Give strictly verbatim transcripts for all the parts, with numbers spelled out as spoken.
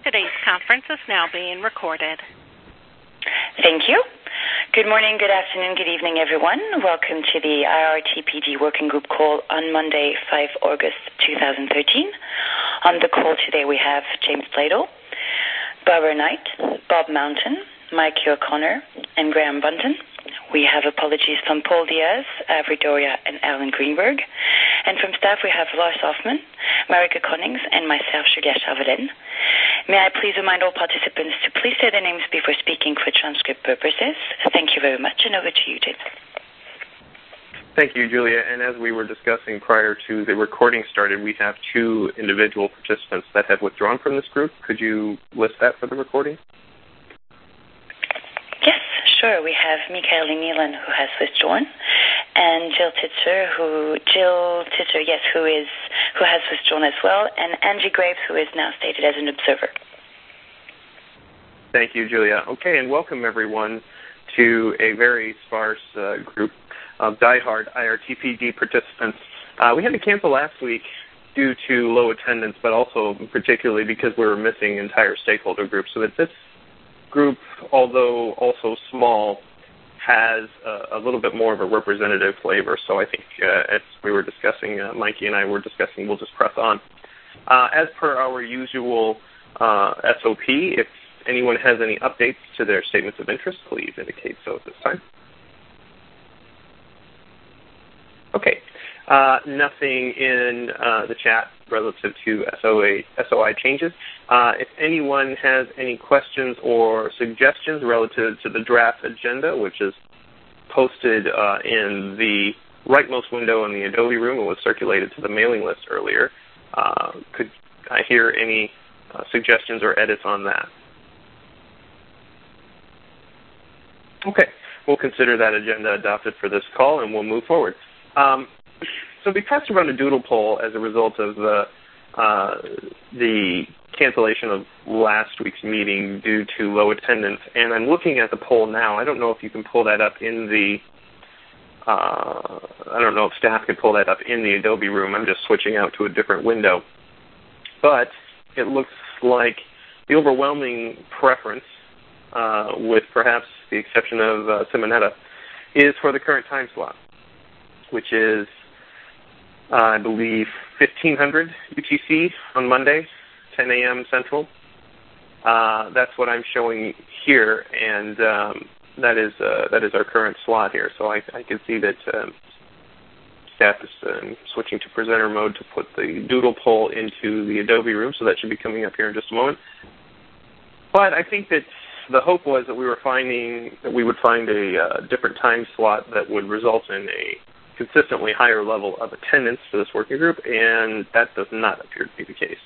Today's conference is now being recorded. Thank you. Good morning, good afternoon, good evening, everyone. Welcome to the I R T P D Working Group call on Monday, the fifth of August, twenty thirteen. On the call today we have James Plato, Barbara Knight, Bob Mountain, Mike O'Connor, and Graham Bunton. We have apologies from Paul Diaz, Avery Doria, and Alan Greenberg. And from staff we have Lars Hoffman, Marika Connings, and myself, Julia Chauvelin. May I please remind all participants to please say their names before speaking for transcript purposes. Thank you very much, and over to you, James. Thank you, Julia. And as we were discussing prior to the recording started, we have two individual participants that have withdrawn from this group. Could you list that for the recording? Yes, sure. We have Michael Nealon, who has withdrawn, and Jill Titzer, who Jill Titzer, yes, who is who has withdrawn as well, and Angie Graves, who is now stated as an observer. Thank you, Julia. Okay, and welcome everyone to a very sparse uh, group of diehard I R T P D participants. Uh, we had to cancel last week due to low attendance, but also particularly because we were missing entire stakeholder groups. So that this group, although also small, has a, a little bit more of a representative flavor. So I think uh, as we were discussing, uh, Mikey and I were discussing, we'll just press on. Uh, as per our usual uh, S O P, if anyone has any updates to their statements of interest, please indicate so at this time. Okay. Uh, nothing in uh, the chat relative to S O A, S O I changes. Uh, if anyone has any questions or suggestions relative to the draft agenda, which is posted uh, in the rightmost window in the Adobe room and was circulated to the mailing list earlier, uh, could I hear any uh, suggestions or edits on that? Okay, we'll consider that agenda adopted for this call and we'll move forward. Um, so we passed around a doodle poll as a result of the uh, the cancellation of last week's meeting due to low attendance, and I'm looking at the poll now. I don't know if you can pull that up in the uh, I don't know if staff can pull that up in the Adobe room. I'm just switching out to a different window, but it looks like the overwhelming preference, uh, with perhaps the exception of uh, Simonetta, is for the current time slot, which is, uh, I believe, fifteen hundred U T C on Monday, ten a.m. Central. Uh, that's what I'm showing here, and um, that is uh, that is our current slot here. So I, I can see that um, staff is um, switching to presenter mode to put the doodle poll into the Adobe room, so that should be coming up here in just a moment. But I think that the hope was that we were finding that we would find a uh, different time slot that would result in a consistently higher level of attendance for this working group, and that does not appear to be the case.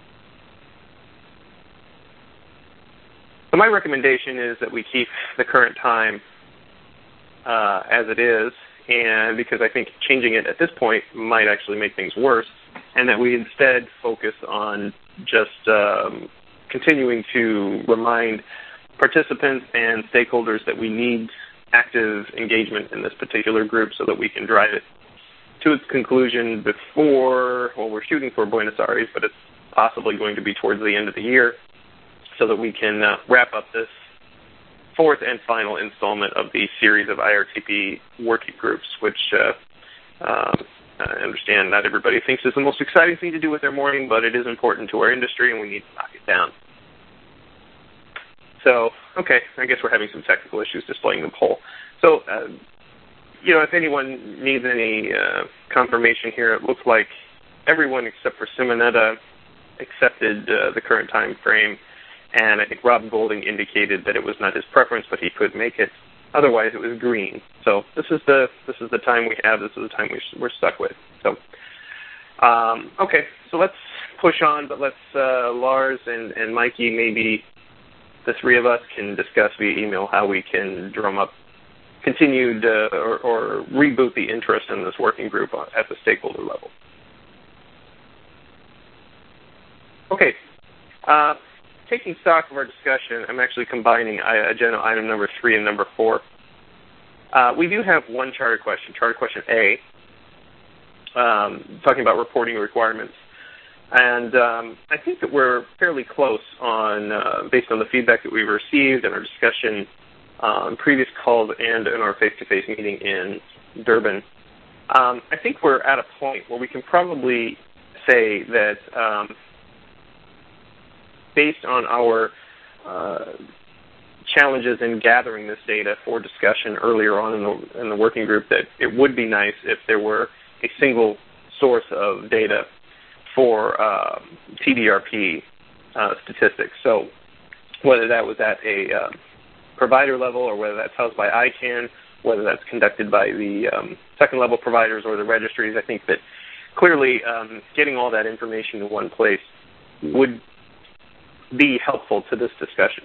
So my recommendation is that we keep the current time uh, as it is, and because I think changing it at this point might actually make things worse, and that we instead focus on just um, continuing to remind participants and stakeholders that we need active engagement in this particular group so that we can drive it to its conclusion before, well, we're shooting for Buenos Aires, but it's possibly going to be towards the end of the year, so that we can uh, wrap up this fourth and final installment of the series of I R T P working groups, which uh, um, I understand not everybody thinks is the most exciting thing to do with their morning, but it is important to our industry and we need to knock it down. So, okay, I guess we're having some technical issues displaying the poll. So, uh, you know, if anyone needs any uh, confirmation here, it looks like everyone except for Simonetta accepted uh, the current time frame, and I think Rob Golding indicated that it was not his preference, but he could make it. Otherwise, it was green. So this is the this is the time we have. This is the time we, we're stuck with. So, um, okay, so let's push on, but let's uh, Lars and, and Mikey, maybe the three of us can discuss via email how we can drum up continued uh, or, or reboot the interest in this working group at the stakeholder level. Okay. Uh, taking stock of our discussion, I'm actually combining agenda item number three and number four. Uh, we do have one charter question, charter question A, um, talking about reporting requirements. And um, I think that we're fairly close on, uh, based on the feedback that we've received and our discussion on previous calls and in our face-to-face meeting in Durban. Um, I think we're at a point where we can probably say that um, based on our uh, challenges in gathering this data for discussion earlier on in the, in the working group, that it would be nice if there were a single source of data for uh, T D R P uh, statistics. So whether that was at a uh, provider level or whether that's housed by I CAN, whether that's conducted by the um, second-level providers or the registries, I think that clearly um, getting all that information in one place would be helpful to this discussion.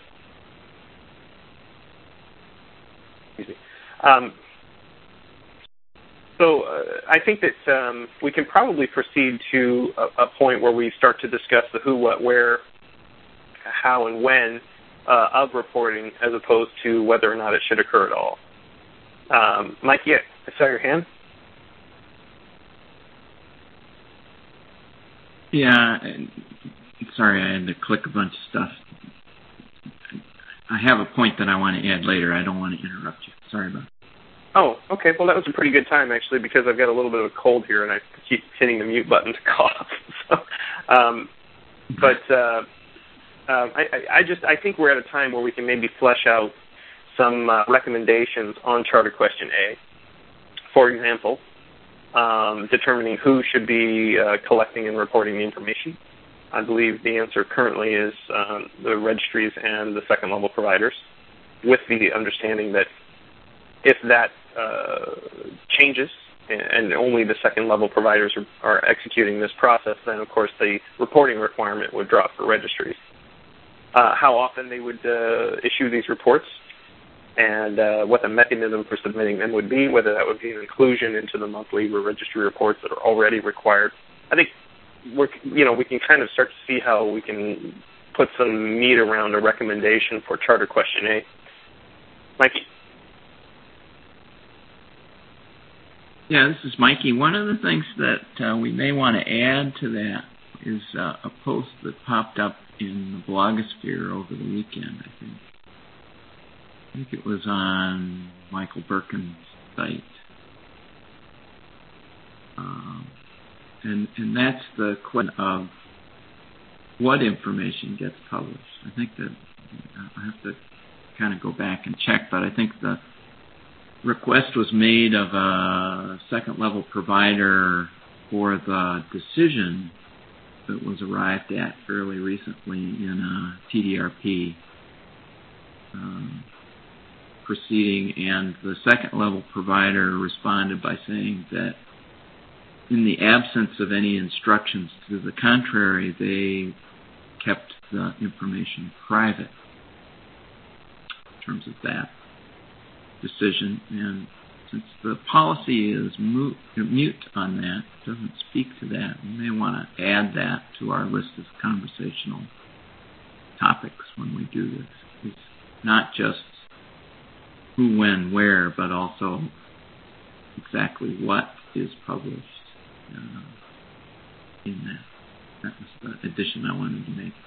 Excuse me. Um, so uh, I think that um, we can probably proceed to a, a point where we start to discuss the who, what, where, how, and when uh, of reporting as opposed to whether or not it should occur at all. Um, Mike, yeah, I saw your hand. Yeah, sorry, I had to click a bunch of stuff. I have a point that I want to add later. I don't want to interrupt you. Sorry about that. Oh, okay. Well, that was a pretty good time, actually, because I've got a little bit of a cold here, and I keep hitting the mute button to cough. so, um, but uh, uh, I, I just I think we're at a time where we can maybe flesh out some uh, recommendations on Charter Question A. For example, um, determining who should be uh, collecting and reporting the information. I believe the answer currently is um, the registries and the second-level providers, with the understanding that if that uh, changes and only the second-level providers are, are executing this process, then, of course, the reporting requirement would drop for registries. Uh, how often they would uh, issue these reports and uh, what the mechanism for submitting them would be, whether that would be an inclusion into the monthly registry reports that are already required. I think we're, you know, we can kind of start to see how we can put some meat around a recommendation for Charter Question A. Mikey? Yeah, this is Mikey. One of the things that uh, we may want to add to that is uh, a post that popped up in the blogosphere over the weekend, I think. I think it was on Michael Birkin's site. Um, and, and that's the question of what information gets published. I think that I have to kind of go back and check, but I think the request was made of a second-level provider for the decision that was arrived at fairly recently in a T D R P um, proceeding, and the second-level provider responded by saying that in the absence of any instructions to the contrary, they kept the information private in terms of that decision. And since the policy is mute, mute on that, doesn't speak to that, we may want to add that to our list of conversational topics when we do this. It's not just who, when, where, but also exactly what is published uh, in that. That was the addition I wanted to make.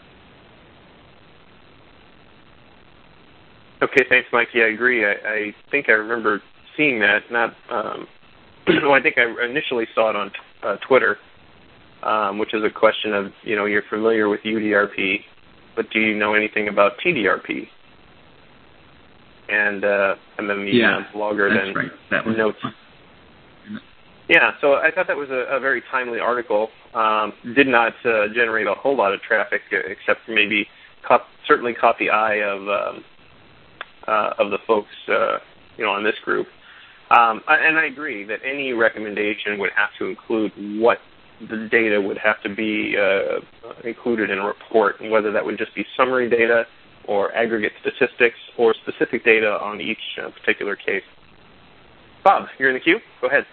Okay, thanks, Mike. Yeah, I agree. I, I think I remember seeing that. Not, um, well, I think I initially saw it on uh, Twitter, um, which is a question of, you know, you're familiar with U D R P, but do you know anything about T D R P? And uh, and then the yeah, uh, blogger that's then right. That was notes. Yeah, so I thought that was a, a very timely article. Um, did not uh, generate a whole lot of traffic, except maybe caught, certainly caught the eye of um, uh, of the folks, uh, you know, on this group. Um, and I agree that any recommendation would have to include what the data would have to be uh, included in a report, and whether that would just be summary data or aggregate statistics or specific data on each uh, particular case. Bob, you're in the queue. Go ahead.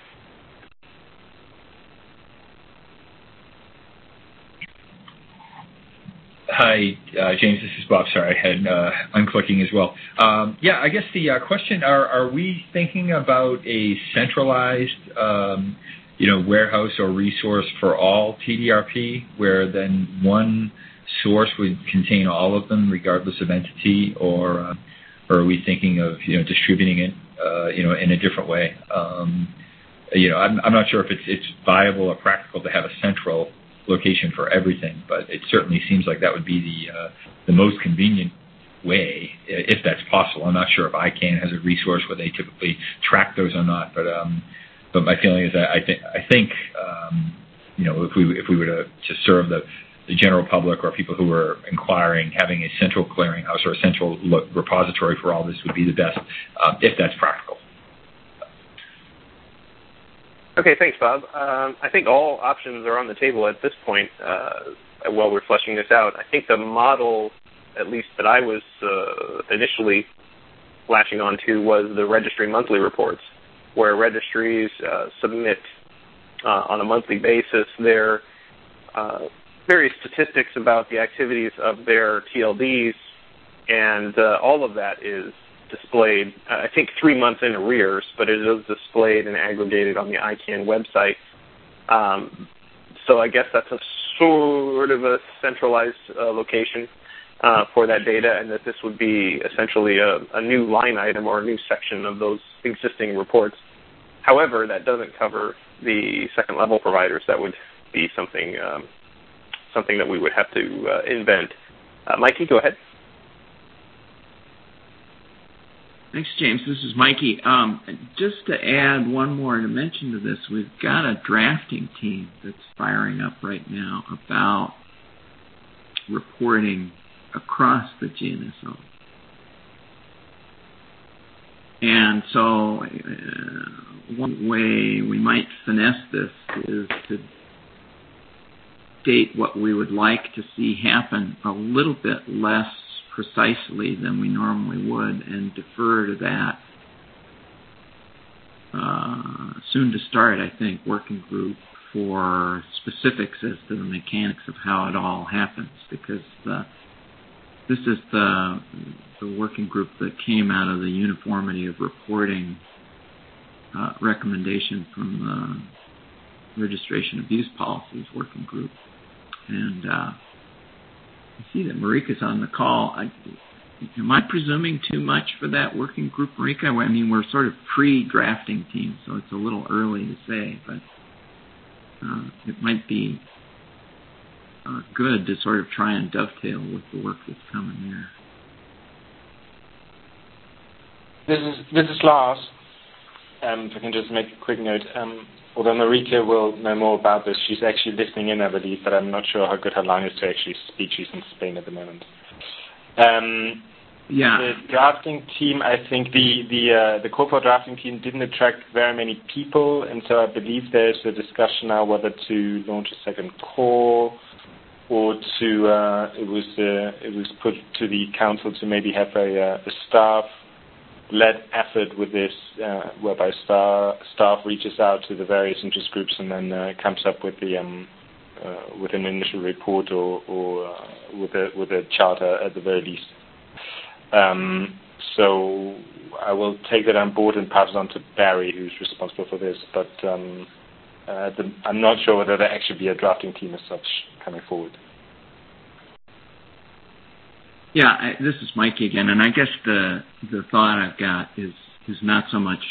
Hi, uh, James. This is Bob. Sorry, I had uh, unclicking as well. Um, yeah, I guess the uh, question, are, are we thinking about a centralized um, you know, warehouse or resource for all T D R P, where then one source would contain all of them, regardless of entity, or, uh, or are we thinking of, you know, distributing it, uh, you know, in a different way? Um, you know, I'm, I'm not sure if it's it's viable or practical to have a central location for everything, but it certainly seems like that would be the uh, the most convenient way, if that's possible. I'm not sure if I C A N has a resource where they typically track those or not, but um, but my feeling is that I think I think um, you know, if we if we were to, to serve the the general public or people who are inquiring, having a central clearinghouse or a central lo- repository for all this would be the best, uh, if that's practical. Okay, thanks, Bob. Um, I think all options are on the table at this point uh, while we're fleshing this out. I think the model, at least that I was uh, initially latching onto, was the registry monthly reports, where registries uh, submit uh, on a monthly basis their uh, various statistics about the activities of their T L Ds, and uh, all of that is displayed, uh, I think, three months in arrears, but it is displayed and aggregated on the I C A N website. Um, so I guess that's a sort of a centralized uh, location uh, for that data, and that this would be essentially a, a new line item or a new section of those existing reports. However, that doesn't cover the second-level providers. That would be something um, something that we would have to uh, invent. Uh, Mikey, go ahead. Thanks, James. This is Mikey. Um, just to add one more dimension to this, we've got a drafting team that's firing up right now about reporting across the G N S O. And so uh, one way we might finesse this is to state what we would like to see happen a little bit less precisely than we normally would, and defer to that uh, soon to start, I think, working group for specifics as to the mechanics of how it all happens, because the, this is the, the working group that came out of the uniformity of reporting uh, recommendation from the registration abuse policies working group. And uh, I see that Marika's on the call. I, am I presuming too much for that working group, Marika? I mean, we're sort of pre-drafting team, so it's a little early to say, but uh, it might be uh, good to sort of try and dovetail with the work that's coming there. This is this is Lars. Um, if I can just make a quick note. Um, although Marika will know more about this, she's actually listening in, I believe, but I'm not sure how good her line is to actually speak. She's in Spain at the moment. Um, yeah. The drafting team, I think the the uh, the corporate drafting team didn't attract very many people, and so I believe there's a discussion now whether to launch a second call or to uh, it was uh, it was put to the council to maybe have a, uh, a staff led effort with this, uh, whereby star, staff reaches out to the various interest groups and then uh, comes up with the um, uh, with an initial report or, or uh, with a with a charter at the very least. Um, so I will take that on board and pass it on to Barry, who's responsible for this. But um, uh, the, I'm not sure whether there actually be a drafting team as such coming forward. Yeah, I, this is Mikey again, and I guess the the thought I've got is is not so much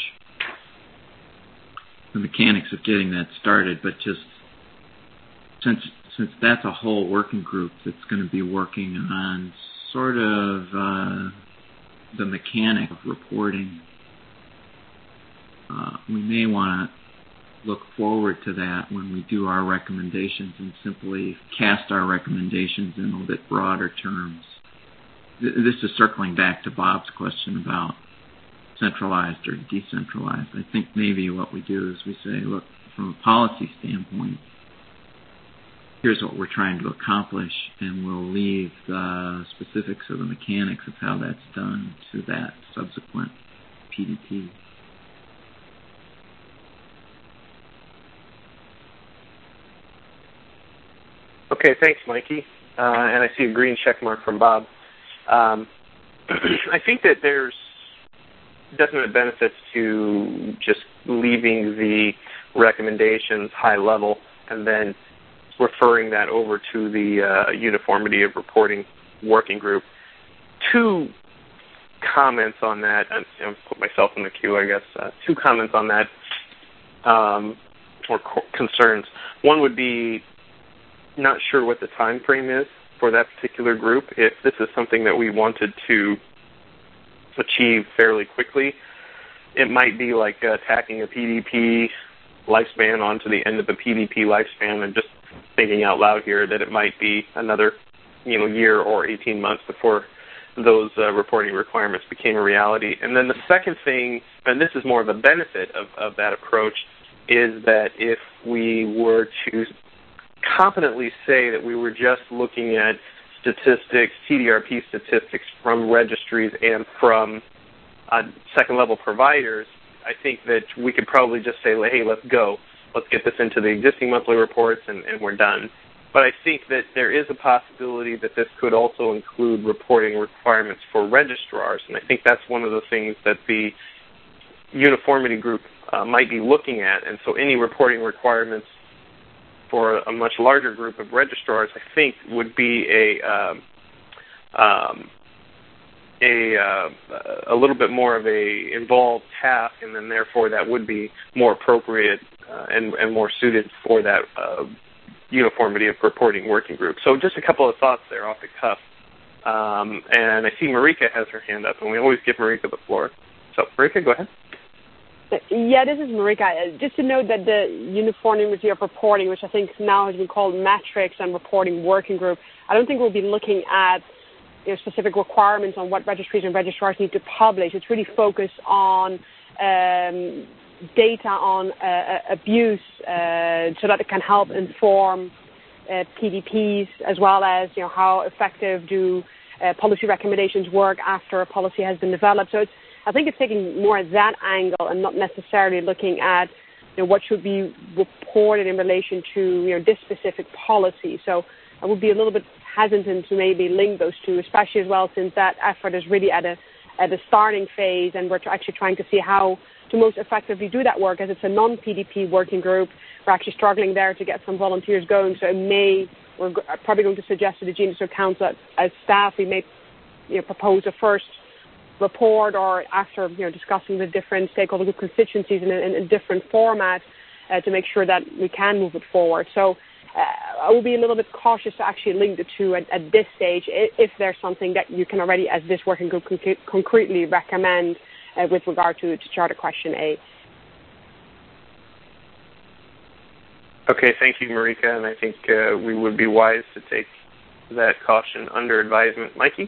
the mechanics of getting that started, but just since since that's a whole working group that's going to be working on sort of uh, the mechanic of reporting, uh, we may want to look forward to that when we do our recommendations and simply cast our recommendations in a bit broader terms. This is circling back to Bob's question about centralized or decentralized. I think maybe what we do is we say, look, from a policy standpoint, here's what we're trying to accomplish, and we'll leave the specifics of the mechanics of how that's done to that subsequent P D P. Okay, thanks, Mikey. Uh, and I see a green check mark from Bob. Um, I think that there's definite benefits to just leaving the recommendations high level, and then referring that over to the uh, Uniformity of Reporting Working Group. Two comments on that. I'll put myself in the queue, I guess. Uh, two comments on that, um, or co- concerns. One would be not sure what the time frame is for that particular group. If this is something that we wanted to achieve fairly quickly, it might be like uh, tacking a P D P lifespan onto the end of a P D P lifespan, and just thinking out loud here that it might be another, you know, year or eighteen months before those uh, reporting requirements became a reality. And then the second thing, and this is more of a benefit of, of that approach, is that if we were to competently say that we were just looking at statistics, T D R P statistics from registries and from uh, second-level providers, I think that we could probably just say, hey, let's go. Let's get this into the existing monthly reports, and, and we're done. But I think that there is a possibility that this could also include reporting requirements for registrars, and I think that's one of the things that the Uniformity Group uh, might be looking at. And so any reporting requirements for a much larger group of registrars, I think, would be a um, um, a uh, a little bit more of a involved task, and then therefore that would be more appropriate uh, and, and more suited for that uh, Uniformity of Reporting Working Group. So just a couple of thoughts there off the cuff. Um, and I see Marika has her hand up, and we always give Marika the floor. So, Marika, go ahead. Yeah, this is Marika. Just to note that the Uniformity of Reporting, which I think now has been called Metrics and Reporting Working Group, I don't think we'll be looking at, you know, specific requirements on what registries and registrars need to publish. It's really focused on um, data on uh, abuse uh, so that it can help inform uh, P D Ps, as well as, you know, how effective do uh, policy recommendations work after a policy has been developed. So it's, I think it's taking more that angle and not necessarily looking at, you know, what should be reported in relation to, you know, this specific policy. So I would be a little bit hesitant to maybe link those two, especially as well since that effort is really at a at a starting phase, and we're actually trying to see how to most effectively do that work, as it's a non-P D P working group. We're actually struggling there to get some volunteers going, so it may, we're probably going to suggest to the Genus Council that as staff we may, you know, propose a first report, or after, you know, discussing the different stakeholder group constituencies in a, in a different format uh, to make sure that we can move it forward. So uh, I will be a little bit cautious to actually link the two at, at this stage, if there's something that you can already, as this working group, con- concretely recommend uh, with regard to, to Charter Question A. Okay, thank you, Marika, and I think uh, we would be wise to take that caution under advisement. Mikey?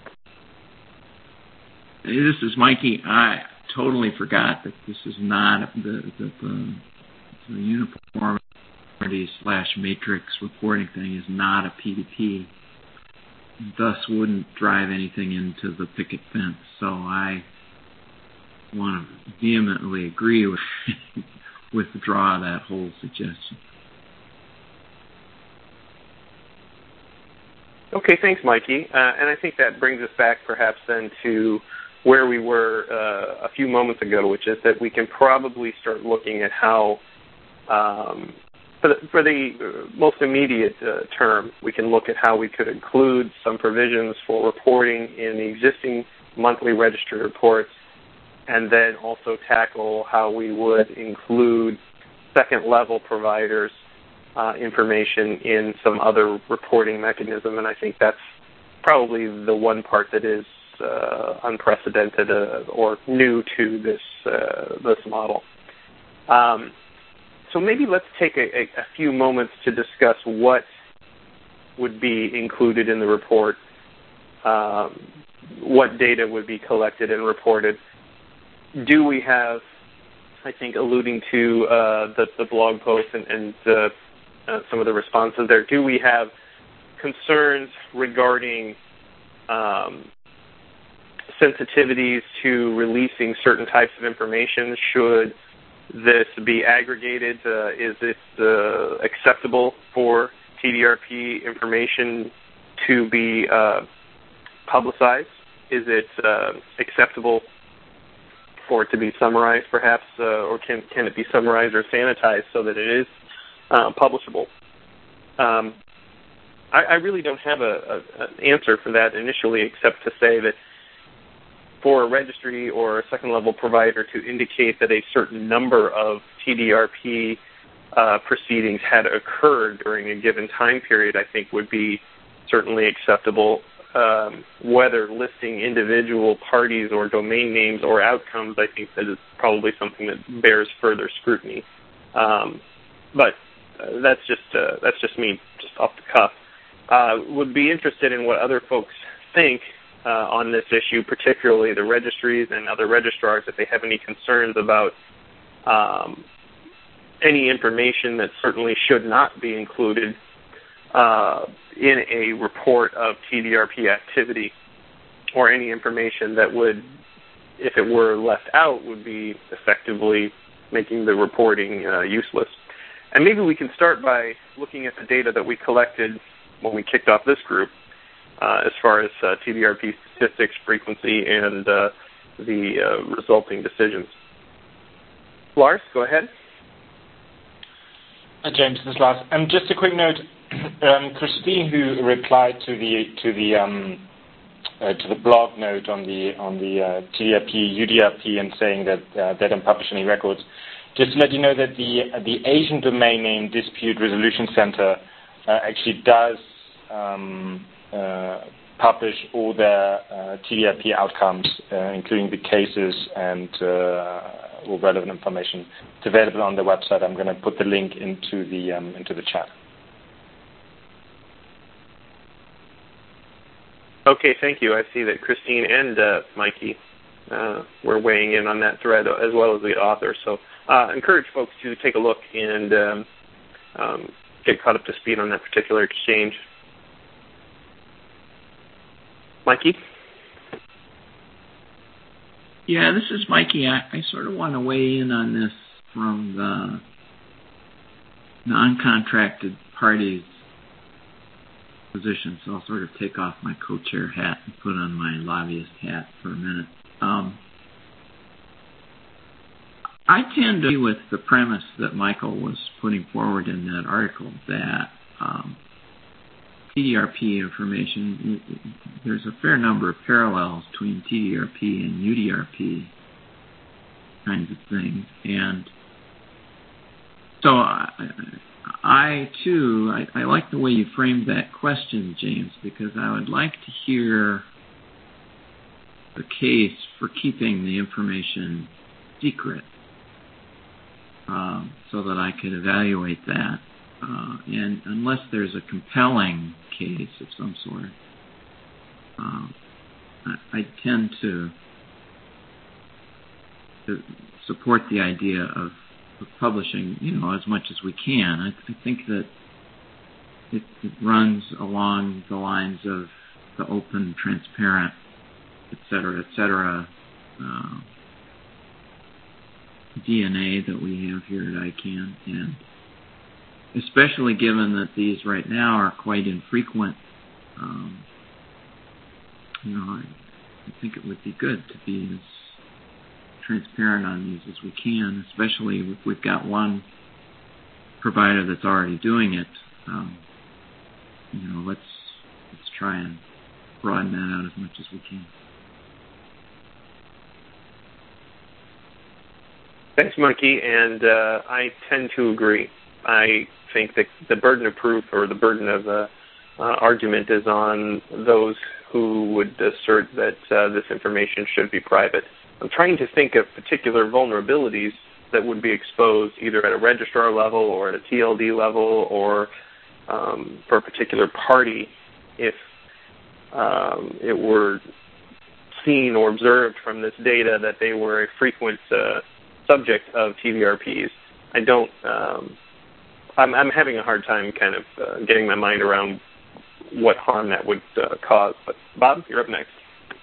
Hey, this is Mikey. I totally forgot that this is not the, the, the, the uniformity slash matrix reporting thing is not a P D P, thus wouldn't drive anything into the picket fence. So I want to vehemently agree with withdraw that whole suggestion. Okay, thanks, Mikey. Uh, and I think that brings us back perhaps then to where we were uh, a few moments ago, which is that we can probably start looking at how, um, for the, for the most immediate uh, term, we can look at how we could include some provisions for reporting in the existing monthly registry reports, and then also tackle how we would include second-level providers' uh, information in some other reporting mechanism. And I think that's probably the one part that is uh, unprecedented uh, or new to this uh, this model. Um, so maybe let's take a, a, a few moments to discuss what would be included in the report, um, what data would be collected and reported. Do we have, I think, alluding to uh, the, the blog post and, and uh, uh, some of the responses there, do we have concerns regarding um, sensitivities to releasing certain types of information? Should this be aggregated? Uh, is it uh, acceptable for T D R P information to be uh, publicized? Is it uh, acceptable for it to be summarized, perhaps, uh, or can can it be summarized or sanitized so that it is uh, publishable? Um, I, I really don't have a, a, an answer for that initially, except to say that for a registry or a second-level provider to indicate that a certain number of T D R P uh, proceedings had occurred during a given time period, I think would be certainly acceptable. Um, whether listing individual parties or domain names or outcomes, I think that is probably something that bears further scrutiny. Um, but uh, that's just uh, that's just me, just off the cuff. Uh, would be interested in what other folks think uh, on this issue, particularly the registries and other registrars, if they have any concerns about um, any information that certainly should not be included uh, in a report of T D R P activity, or any information that would, if it were left out, would be effectively making the reporting uh, useless. And maybe we can start by looking at the data that we collected when we kicked off this group, uh, as far as uh, T D R P statistics, frequency, and uh, the uh, resulting decisions. Lars, go ahead. Uh, James, this is Lars. Um, just a quick note. Um, Christine, who replied to the to the um, uh, to the blog note on the on the uh, T D R P, U D R P, and saying that uh, they don't publish any records. Just to let you know that the uh, the Asian domain name Dispute Resolution Center uh, actually does um, uh, publish all their uh, T D R P outcomes, uh, including the cases and uh, all relevant information. It's available on their website. I'm going to put the link into the um, into the chat. Okay, thank you. I see that Christine and uh, Mikey uh, were weighing in on that thread, as well as the author. So uh, encourage folks to take a look and um, um, get caught up to speed on that particular exchange. Mikey? Yeah, this is Mikey. I, I sort of want to weigh in on this from the non-contracted parties position, so I'll sort of take off my co-chair hat and put on my lobbyist hat for a minute. Um, I tend to agree with the premise that Michael was putting forward in that article, that um, T D R P information, there's a fair number of parallels between T D R P and U D R P kinds of things. And so I, I too, I, I like the way you framed that question, James, because I would like to hear the case for keeping the information secret um, so that I could evaluate that. Uh, and unless there's a compelling case of some sort, um, I, I tend to, to support the idea of, of publishing, you know, as much as we can. I, I think that it, it runs along the lines of the open, transparent, et cetera, et cetera, uh, D N A that we have here at I CANN, and especially given that these right now are quite infrequent, um, you know, I, I think it would be good to be as transparent on these as we can, especially if we've got one provider that's already doing it. Um, you know, let's let's try and broaden that out as much as we can. Thanks, Monkey, and uh, I tend to agree. I think that the burden of proof or the burden of uh, uh, argument is on those who would assert that uh, this information should be private. I'm trying to think of particular vulnerabilities that would be exposed either at a registrar level or at a T L D level or um, for a particular party if um, it were seen or observed from this data that they were a frequent uh, subject of T D R Ps. I don't, um, I'm, I'm having a hard time kind of uh, getting my mind around what harm that would uh, cause. But Bob, you're up next.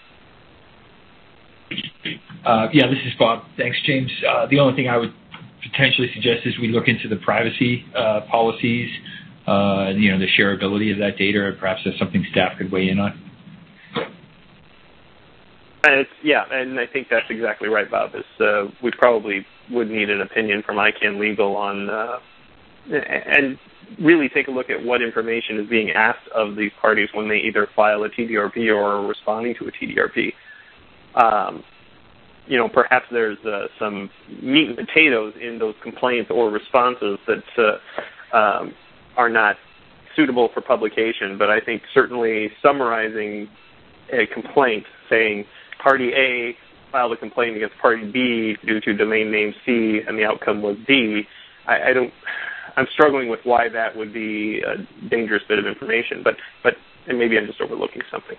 Uh, yeah, this is Bob. Thanks, James. Uh, the only thing I would potentially suggest is we look into the privacy uh, policies, uh, you know, the shareability of that data, or perhaps that's something staff could weigh in on. And it's, yeah, and I think that's exactly right, Bob. Is uh, we probably would need an opinion from ICANN Legal on, uh, and really take a look at what information is being asked of these parties when they either file a T D R P or are responding to a T D R P. Um, you know, perhaps there's uh, some meat and potatoes in those complaints or responses that uh, um, are not suitable for publication, but I think certainly summarizing a complaint saying Party A filed a complaint against Party B due to domain name C and the outcome was D, I, I don't, I'm struggling with why that would be a dangerous bit of information, but, but and maybe I'm just overlooking something.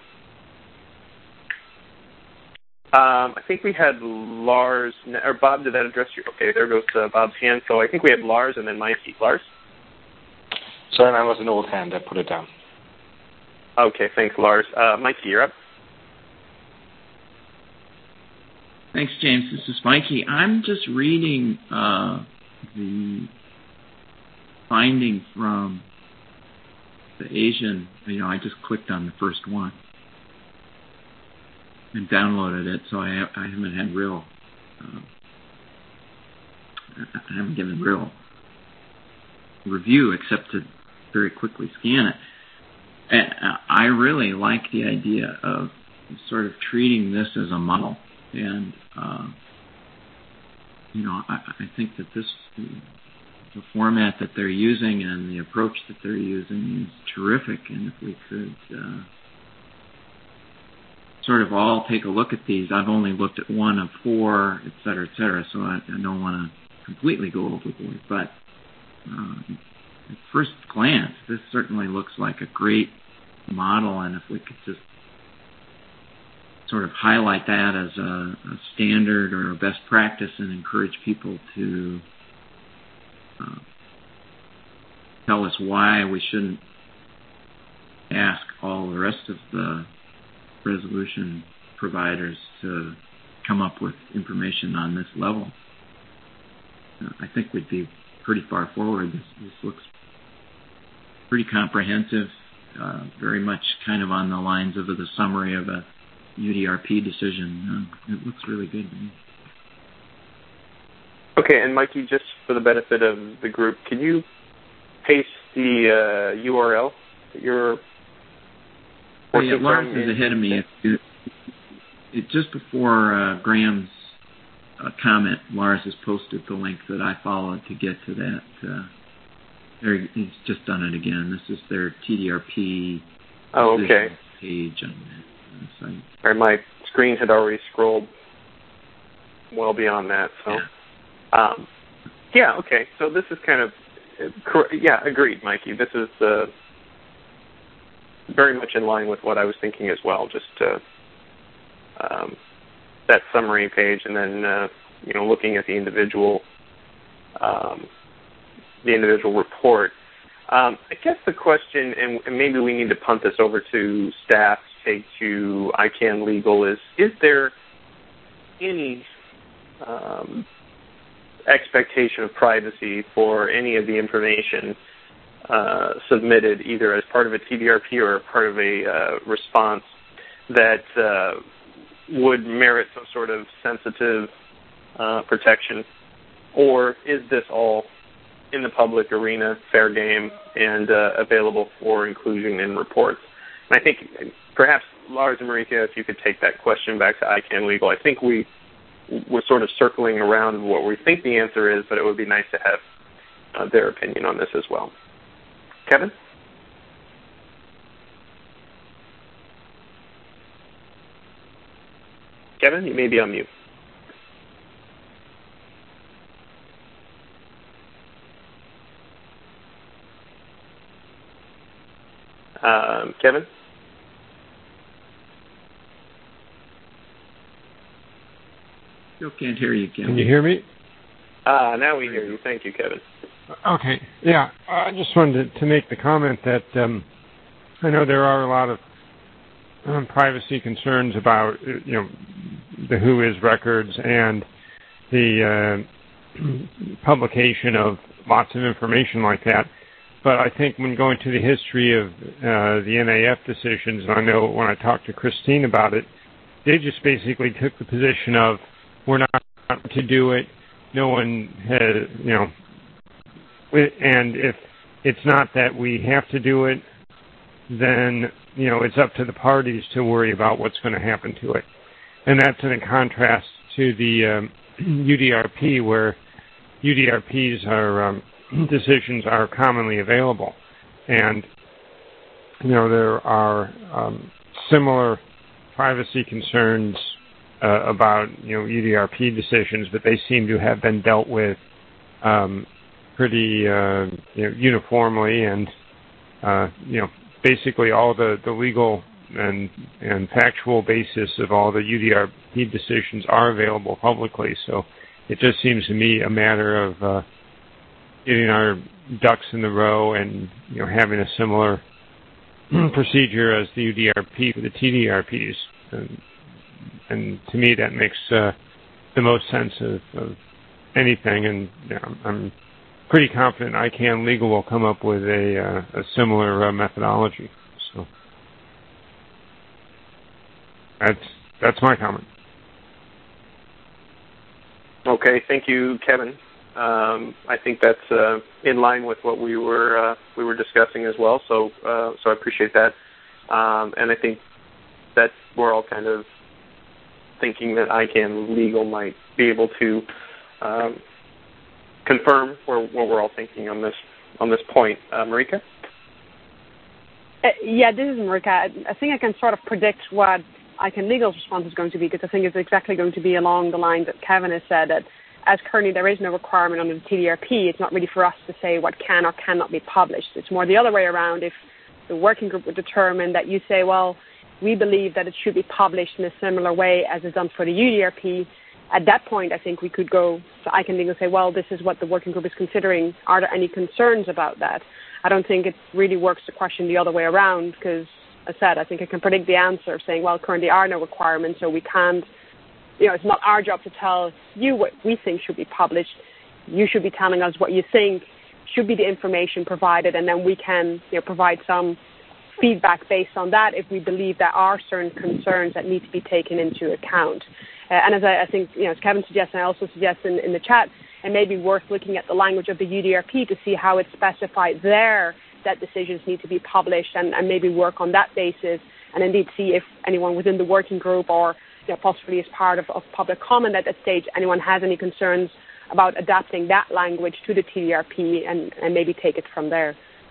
Um, I think we had Lars, or Bob, did that address you? Okay, there goes uh, Bob's hand. So I think we had Lars and then Mikey. Lars? Sorry, I was an old hand. I put it down. Okay, thanks, Lars. Uh, Mikey, you're up. Thanks, James. This is Mikey. I'm just reading uh, the finding from the Asian. You know, I just clicked on the first one and downloaded it, so I, I haven't had real, uh, I haven't given real review except to very quickly scan it. And I really like the idea of sort of treating this as a model, and uh, you know, I, I think that this, the format that they're using and the approach that they're using is terrific, and if we could uh, sort of all take a look at these. I've only looked at one of four, et cetera, et cetera, so I, I don't want to completely go overboard. But um, at first glance, this certainly looks like a great model, and if we could just sort of highlight that as a, a standard or a best practice and encourage people to uh, tell us why we shouldn't ask all the rest of the resolution providers to come up with information on this level. Uh, I think we'd be pretty far forward. This, this looks pretty comprehensive, uh, very much kind of on the lines of the summary of a U D R P decision. Uh, it looks really good to me. Okay, and Mikey, just for the benefit of the group, can you paste the uh, U R L that you're Oh, yeah, Lars is ahead of me. It, it, it, just before uh, Graham's uh, comment, Lars has posted the link that I followed to get to that. Uh, there, he's just done it again. This is their T D R P oh, okay. page on that site. Or my screen had already scrolled well beyond that. So, yeah, um, yeah okay. So this is kind of, yeah, agreed, Mikey. This is uh, very much in line with what I was thinking as well, just uh, um, that summary page and then, uh, you know, looking at the individual um, the individual report. Um, I guess the question, and, and maybe we need to punt this over to staff, take to ICANN Legal, is, is there any um, expectation of privacy for any of the information Uh, submitted either as part of a T D R P or part of a uh, response that uh, would merit some sort of sensitive uh, protection? Or is this all in the public arena, fair game, and uh, available for inclusion in reports? And I think perhaps, Lars and Marika, if you could take that question back to ICANN Legal. I think we, we're sort of circling around what we think the answer is, but it would be nice to have uh, their opinion on this as well. Kevin? Kevin, you may be on mute. Um, Kevin? Still can't hear you, Kevin. Can you hear me? Ah, uh, now we hear you. Thank you, Kevin. Okay. Yeah, I just wanted to, to make the comment that um, I know there are a lot of um, privacy concerns about, you know, the WHOIS records and the uh, publication of lots of information like that. But I think when going to the history of uh, the N A F decisions, and I know when I talked to Christine about it, they just basically took the position of we're not to do it. No one has, you know, and if it's not that we have to do it, then, you know, it's up to the parties to worry about what's going to happen to it. And that's in contrast to the um, U D R P, where U D R Ps are um, decisions are commonly available, and you know there are um, similar privacy concerns uh, about you know U D R P decisions, but they seem to have been dealt with um, pretty uh, you know, uniformly, and uh, you know basically all the, the legal and and factual basis of all the U D R P decisions are available publicly. So it just seems to me a matter of uh, getting our ducks in the row and you know having a similar procedure as the U D R P for the T D R Ps. And, and to me, that makes uh, the most sense of, of anything. And you know, I'm pretty confident I C A N Legal will come up with a, uh, a similar uh, methodology. So that's that's my comment. Okay, thank you, Kevin. Um, I think that's uh, in line with what we were uh, we were discussing as well. So uh, so I appreciate that, um, and I think that we're all kind of thinking that I C A N Legal might be able to um, confirm where, what we're all thinking on this on this point. Uh, Marika? Uh, yeah, this is Marika. I, I think I can sort of predict what I C A N Legal's response is going to be, because I think it's exactly going to be along the lines that Kevin has said, that as currently there is no requirement under the T D R P, it's not really for us to say what can or cannot be published. It's more the other way around. If the working group would determine that you say, well, we believe that it should be published in a similar way as is done for the U D R P, at that point I think we could go to I C A N Legal and say, well, this is what the working group is considering. Are there any concerns about that? I don't think it really works to question the other way around, because, as I said, I think I can predict the answer of saying, well, currently there are no requirements, so we can't, you know, it's not our job to tell you what we think should be published. You should be telling us what you think should be the information provided, and then we can, you know, provide some feedback based on that if we believe there are certain concerns that need to be taken into account. Uh, and as I, I think, you know, as Kevin suggests, and I also suggest in, in the chat, it may be worth looking at the language of the U D R P to see how it's specified there that decisions need to be published, and, and maybe work on that basis, and indeed see if anyone within the working group, or you know, possibly as part of, of public comment at that stage, anyone has any concerns about adapting that language to the T D R P, and, and maybe take it from there.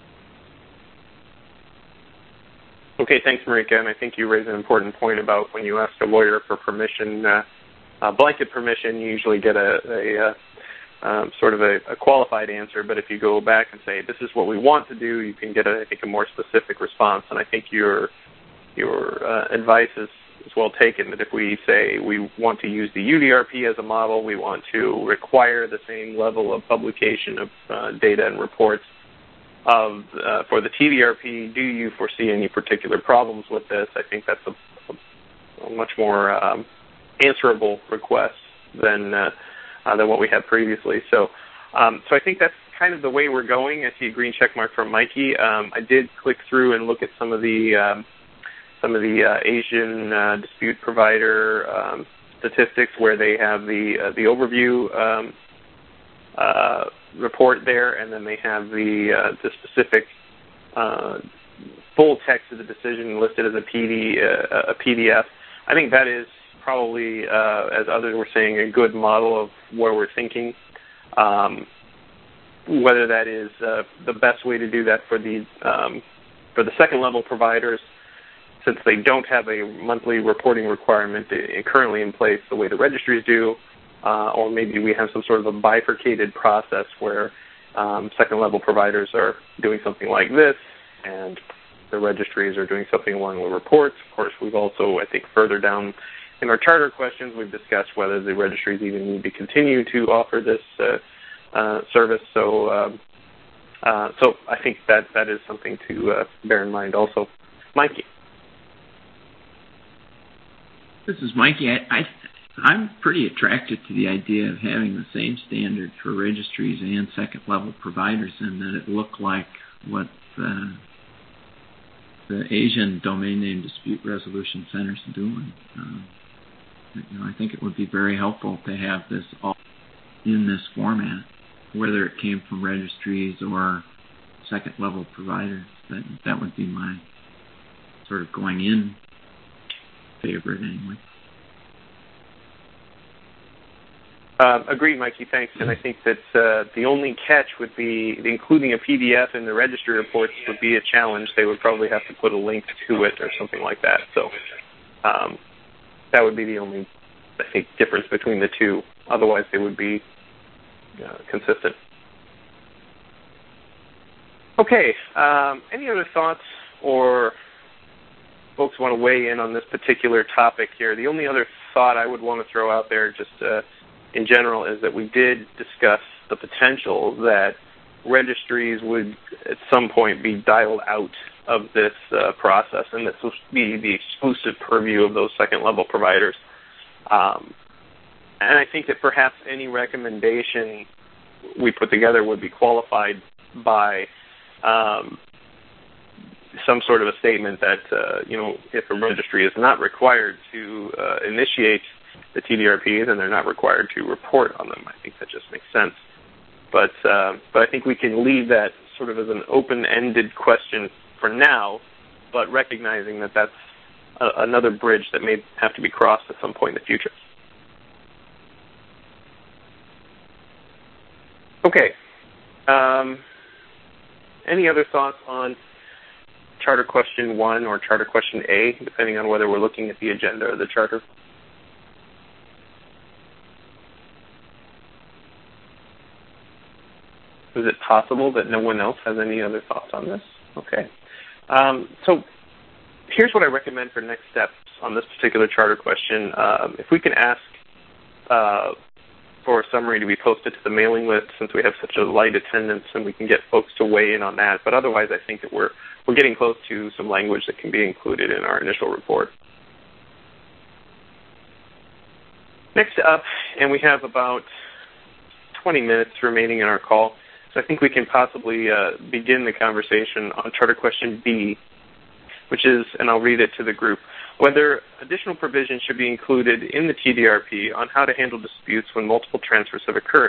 Okay, thanks, Marika. And I think you raise an important point about when you ask a lawyer for permission, uh, uh, blanket permission, you usually get a, a, a um, sort of a, a qualified answer. But if you go back and say, this is what we want to do, you can get, a, I think, a more specific response. And I think your your uh, advice is, is well taken, that if we say we want to use the U D R P as a model, we want to require the same level of publication of uh, data and reports of uh, for the T D R P, do you foresee any particular problems with this? I think that's a, a much more um, answerable request than uh, uh, than what we had previously. So, um, so I think that's kind of the way we're going. I see a green check mark from Mikey. Um, I did click through and look at some of the um, some of the uh, Asian uh, dispute provider um, statistics, where they have the uh, the overview Um, Uh, report there, and then they have the uh, the specific uh, full text of the decision listed as a P D uh, a P D F. I think that is probably, uh, as others were saying, a good model of where we're thinking. Um, whether that is uh, the best way to do that for the um, for the second level providers, since they don't have a monthly reporting requirement currently in place the way the registries do. Uh, or maybe we have some sort of a bifurcated process where um, second-level providers are doing something like this, and the registries are doing something along with reports. Of course, we've also, I think, further down in our charter questions, we've discussed whether the registries even need to continue to offer this uh, uh, service. So, um, uh, so I think that that is something to uh, bear in mind also. Mikey. This is Mikey. I, I I'm pretty attracted to the idea of having the same standard for registries and second-level providers, and that it look like what uh, the Asian Domain Name Dispute Resolution Centers are doing. Uh, you know, I think it would be very helpful to have this all in this format, whether it came from registries or second-level providers. That that would be my sort of going in favorite anyway. Uh, agreed, Mikey. Thanks. And I think that uh, the only catch would be including a P D F in the registry reports would be a challenge. They would probably have to put a link to it or something like that. So um, that would be the only, I think, difference between the two. Otherwise, they would be uh, consistent. Okay. Um, any other thoughts or folks want to weigh in on this particular topic here? The only other thought I would want to throw out there just uh, in general is that we did discuss the potential that registries would at some point be dialed out of this uh, process, and this will be the exclusive purview of those second-level providers. Um, and I think that perhaps any recommendation we put together would be qualified by um, some sort of a statement that, uh, you know, if a registry is not required to uh, initiate the T D R P, then they're not required to report on them. I think that just makes sense. But uh, but I think we can leave that sort of as an open-ended question for now, but recognizing that that's a, another bridge that may have to be crossed at some point in the future. Okay. Um, any other thoughts on Charter Question one or Charter Question A, depending on whether we're looking at the agenda or the charter? Is it possible that no one else has any other thoughts on this? Okay. Um, so here's what I recommend for next steps on this particular charter question. Um, if we can ask uh, for a summary to be posted to the mailing list, since we have such a light attendance, and we can get folks to weigh in on that. But otherwise, I think that we're we're getting close to some language that can be included in our initial report. Next up, and we have about twenty minutes remaining in our call, so I think we can possibly uh, begin the conversation on Charter Question B, which is, and I'll read it to the group, whether additional provisions should be included in the T D R P on how to handle disputes when multiple transfers have occurred.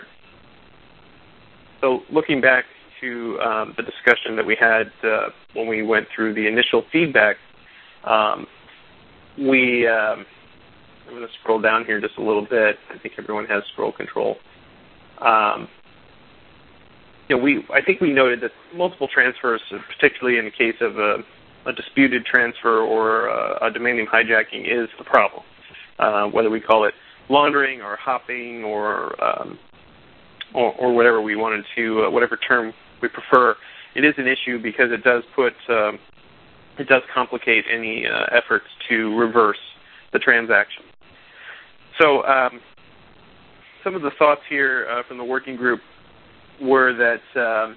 So looking back to um, the discussion that we had uh, when we went through the initial feedback, um, we, um, I'm going to scroll down here just a little bit. I think everyone has scroll control. Um, you know, we I think we noted that multiple transfers, particularly in the case of a, a disputed transfer or a, a demanding hijacking, is the problem. Uh, whether we call it laundering or hopping or um, or, or whatever we wanted to, uh, whatever term we prefer, it is an issue because it does put um, it does complicate any uh, efforts to reverse the transaction. So um, some of the thoughts here uh, from the working group were that um,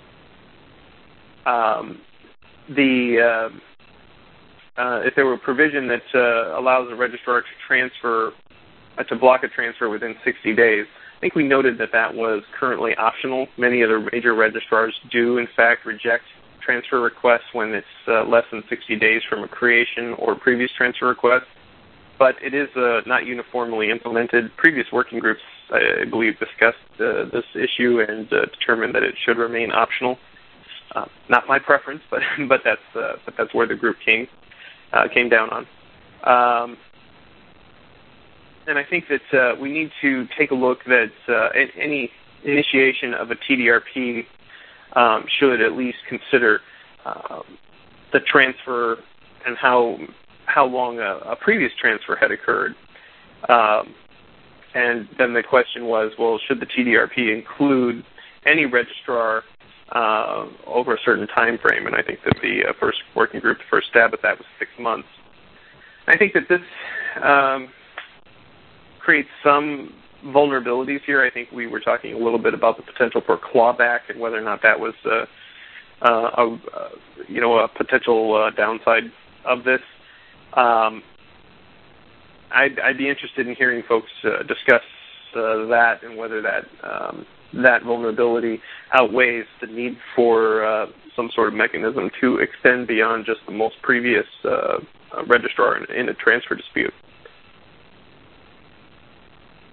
um, the uh, uh, if there were a provision that uh, allows a registrar to transfer uh, to block a transfer within sixty days, I think we noted that that was currently optional. Many other major registrars do, in fact, reject transfer requests when it's uh, less than sixty days from a creation or previous transfer request. But it is uh, not uniformly implemented. Previous working groups, I believe, discussed uh, this issue and uh, determined that it should remain optional. Uh, not my preference, but but that's uh, but that's where the group came uh, came down on. Um, and I think that uh, we need to take a look that uh, any initiation of a T D R P um, should at least consider uh, the transfer and how. how long a, a previous transfer had occurred. Um, and then the question was, well, should the T D R P include any registrar uh, over a certain time frame? And I think that the uh, first working group, the first stab at that was six months. I think that this um, creates some vulnerabilities here. I think we were talking a little bit about the potential for clawback and whether or not that was uh, uh, a, uh, you know, a potential uh, downside of this. Um, I'd, I'd be interested in hearing folks uh, discuss uh, that and whether that um, that vulnerability outweighs the need for uh, some sort of mechanism to extend beyond just the most previous uh, registrar in, in a transfer dispute.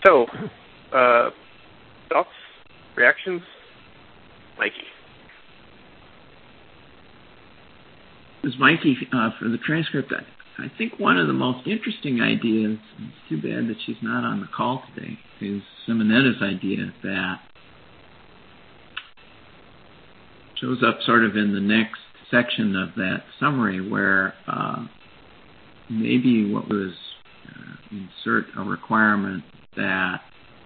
So, uh, thoughts, reactions? Mikey. This is Mikey uh, for the transcript. I, I think one of the most interesting ideas, and it's too bad that she's not on the call today, is Simonetta's idea that shows up sort of in the next section of that summary where uh, maybe what was uh, insert a requirement that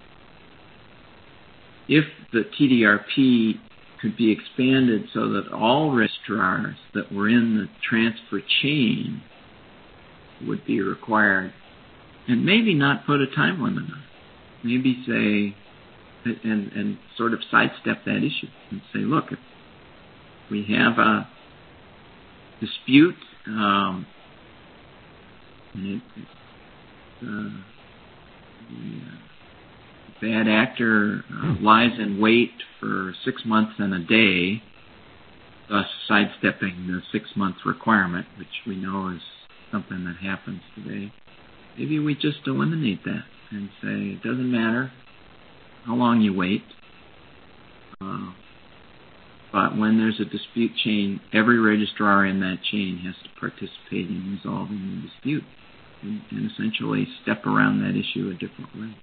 if the T D R P could be expanded so that all registrars that were in the transfer chain would be required, and maybe not put a time limit on it. Maybe say, and, and sort of sidestep that issue and say, look, if we have a dispute, um, and it, it, uh, the uh, bad actor uh, lies in wait for six months and a day, thus sidestepping the six-month requirement, which we know is something that happens today. Maybe we just eliminate that and say it doesn't matter how long you wait, uh, but when there's a dispute chain, every registrar in that chain has to participate in resolving the dispute and, and essentially step around that issue a different way.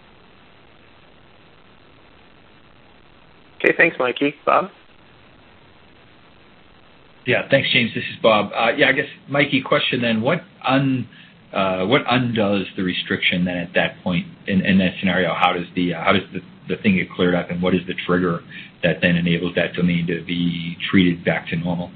Okay, thanks, Mikey. Bob? Yeah, thanks, James. This is Bob. Uh, yeah, I guess, Mikey, question then, what un, uh, what undoes the restriction then at that point in, in that scenario? How does the uh, how does the, the thing get cleared up, and what is the trigger that then enables that domain to be treated back to normal?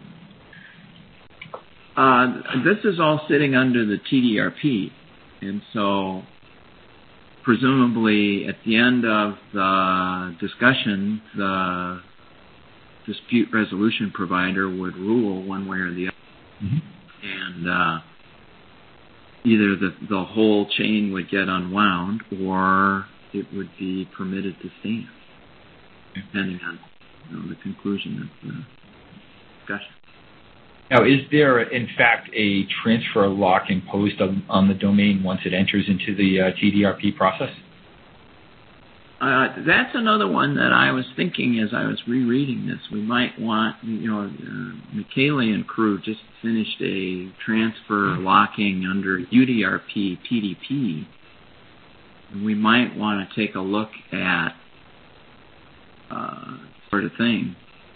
Uh, this is all sitting under the T D R P, and so presumably at the end of the discussion, the dispute resolution provider would rule one way or the other. Mm-hmm. And uh, either the, the whole chain would get unwound or it would be permitted to stand, depending on you know, the conclusion of the discussion. Now, is there, in fact, a transfer lock imposed on, on the domain once it enters into the uh, T D R P process? Uh, that's another one that I was thinking as I was rereading this. We might want, you know, uh, Michele and crew just finished a transfer locking under U D R P P D P. And we might want to take a look at uh, sort of thing.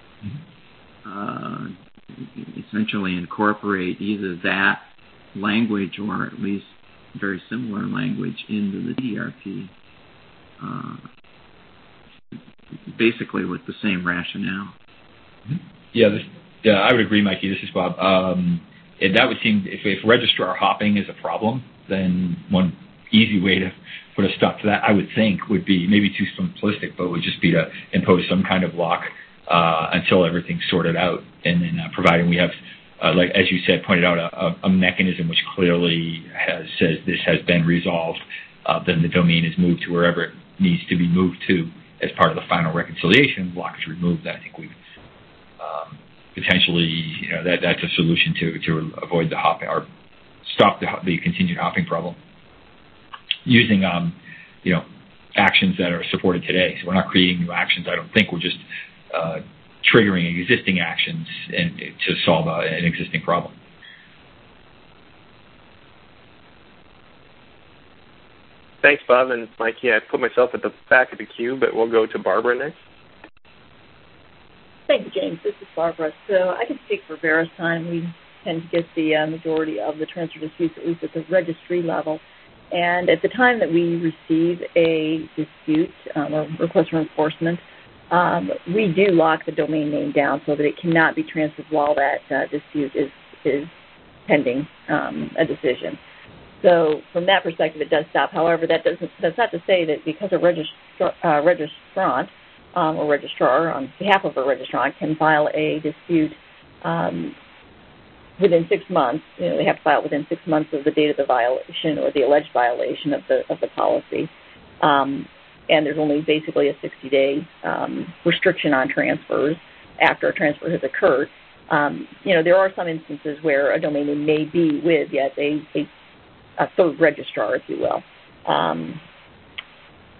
Uh, essentially incorporate either that language or at least very similar language into the T D R P, uh, basically with the same rationale. Yeah, this, yeah, I would agree, Mikey. This is Bob. Um, and that would seem, if, if registrar hopping is a problem, then one easy way to put a stop to that, I would think, would be maybe too simplistic, but would just be to impose some kind of lock Uh, until everything's sorted out, and then uh, providing we have, uh, like as you said, pointed out, a, a mechanism which clearly has says this has been resolved, uh, then the domain is moved to wherever it needs to be moved to as part of the final reconciliation. Lock is removed. I think we've um, potentially, you know, that that's a solution to to avoid the hopping or stop the, the continued hopping problem using, um, you know, actions that are supported today. So we're not creating new actions. I don't think we're just Uh, triggering existing actions and, to solve a, an existing problem. Thanks, Bob and Mikey. I put myself at the back of the queue, but we'll go to Barbara next. Thank you, James. This is Barbara. So I can speak for VeriSign. We tend to get the uh, majority of the transfer disputes, at least at the registry level. And at the time that we receive a dispute um, or request for enforcement, Um, we do lock the domain name down so that it cannot be transferred while that uh, dispute is is pending um, a decision. So from that perspective, it does stop. However, that doesn't that's not to say that because a registra, uh, registrant um, or registrar on behalf of a registrant can file a dispute um, within six months. You know, they have to file within six months of the date of the violation or the alleged violation of the of the policy. Um, And there's only basically a sixty-day um, restriction on transfers after a transfer has occurred. Um, you know, there are some instances where a domain name may be with, yes, a, a, a third registrar, if you will. Um,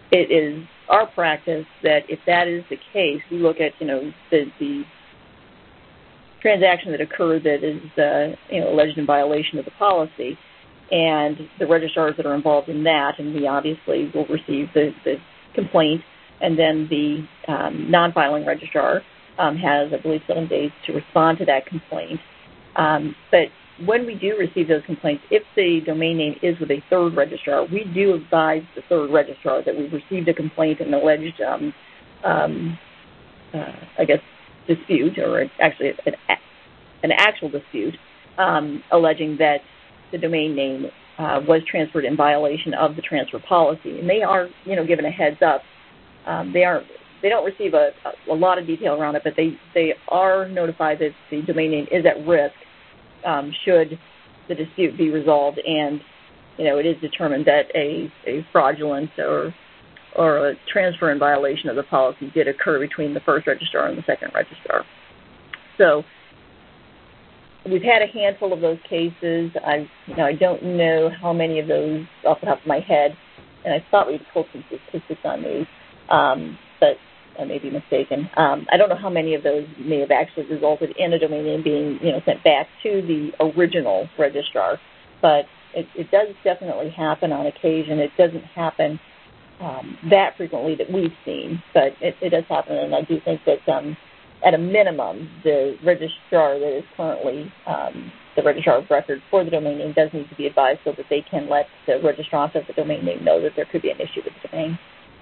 it is our practice that if that is the case, we look at, you know, the, the transaction that occurred that is, uh, you know, alleged in violation of the policy, and the registrars that are involved in that, and we obviously will receive the, the complaint, and then the um, non-filing registrar um, has, I believe, seven days to respond to that complaint. Um, but when we do receive those complaints, if the domain name is with a third registrar, we do advise the third registrar that we've received a complaint and alleged, um, um, uh, I guess, dispute, or actually an, an actual dispute, um, alleging that the domain name uh, was transferred in violation of the transfer policy. And they are, you know, given a heads up. Um, they aren't. They don't receive a, a lot of detail around it, but they, they are notified that the domain name is at risk um, should the dispute be resolved, and you know it is determined that a, a fraudulent or or a transfer in violation of the policy did occur between the first registrar and the second registrar. So we've had a handful of those cases. I you know I don't know how many of those off the top of my head, and I thought we'd pulled some statistics on these. Um, but I may be mistaken. Um, I don't know how many of those may have actually resulted in a domain name being, you know, sent back to the original registrar, but it, it does definitely happen on occasion. It doesn't happen um, that frequently that we've seen, but it, it does happen, and I do think that um, at a minimum, the registrar that is currently um, the registrar of record for the domain name does need to be advised so that they can let the registrant of the domain name know that there could be an issue with the domain.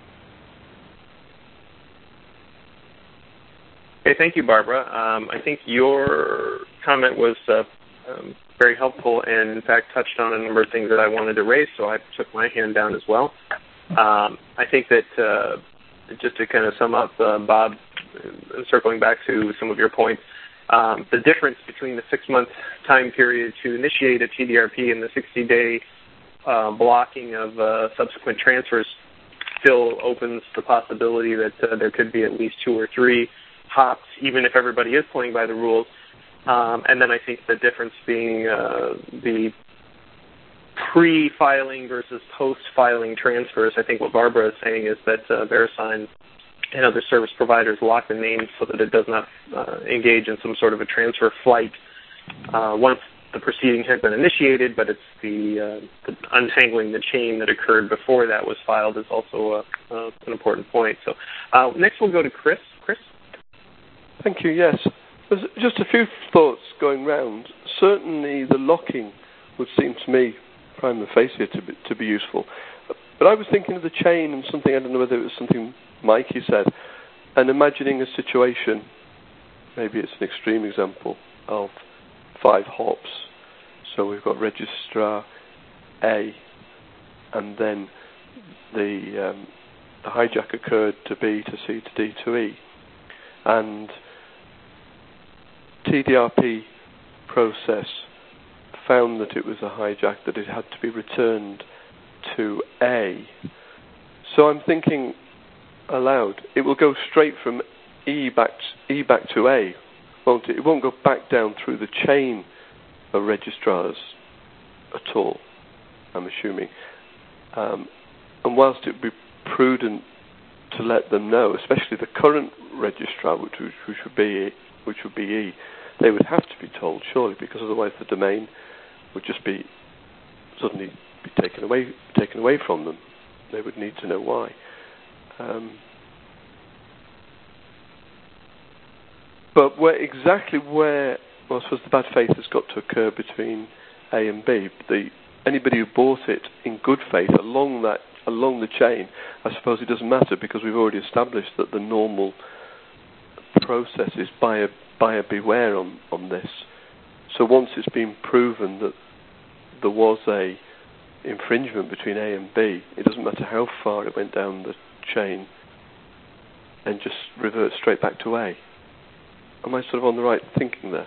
Okay, thank you, Barbara. Um, I think your comment was uh, um, very helpful and, in fact, touched on a number of things that I wanted to raise, so I took my hand down as well. Um, I think that uh, just to kind of sum up, uh, Bob, uh, circling back to some of your points, um, the difference between the six-month time period to initiate a T D R P and the sixty-day uh, blocking of uh, subsequent transfers still opens the possibility that uh, there could be at least two or three hops, even if everybody is playing by the rules. Um, and then I think the difference being uh, the pre-filing versus post-filing transfers. I think what Barbara is saying is that uh, VeriSign and other service providers lock the name so that it does not uh, engage in some sort of a transfer flight uh, once the proceeding has been initiated, but it's the, uh, the untangling the chain that occurred before that was filed is also uh, uh, an important point. So uh, next we'll go to Chris. Chris? Thank you, yes. There's just a few thoughts going round. Certainly the locking would seem to me, prima facie, to be, to be useful. But I was thinking of the chain and something, I don't know whether it was something Mikey said, and imagining a situation, maybe it's an extreme example, of five hops. So we've got registrar A, and then the, um, the hijack occurred to B, to C, to D, to E. And T D R P process found that it was a hijack, that it had to be returned to A. So I'm thinking aloud, it will go straight from E back to, E back to A, won't it? It won't go back down through the chain of registrars at all, I'm assuming. Um, and whilst it would be prudent to let them know, especially the current registrar, which, which, which would be which would be E, they would have to be told, surely, because otherwise the domain would just be suddenly be taken away taken away from them. They would need to know why. Um, but where exactly where, well, I suppose the bad faith has got to occur between A and B. The anybody who bought it in good faith along that along the chain, I suppose it doesn't matter because we've already established that the normal process is buyer buyer beware on, on this. So once it's been proven that there was a infringement between A and B, it doesn't matter how far it went down the chain, and just revert straight back to A. Am I sort of on the right thinking there?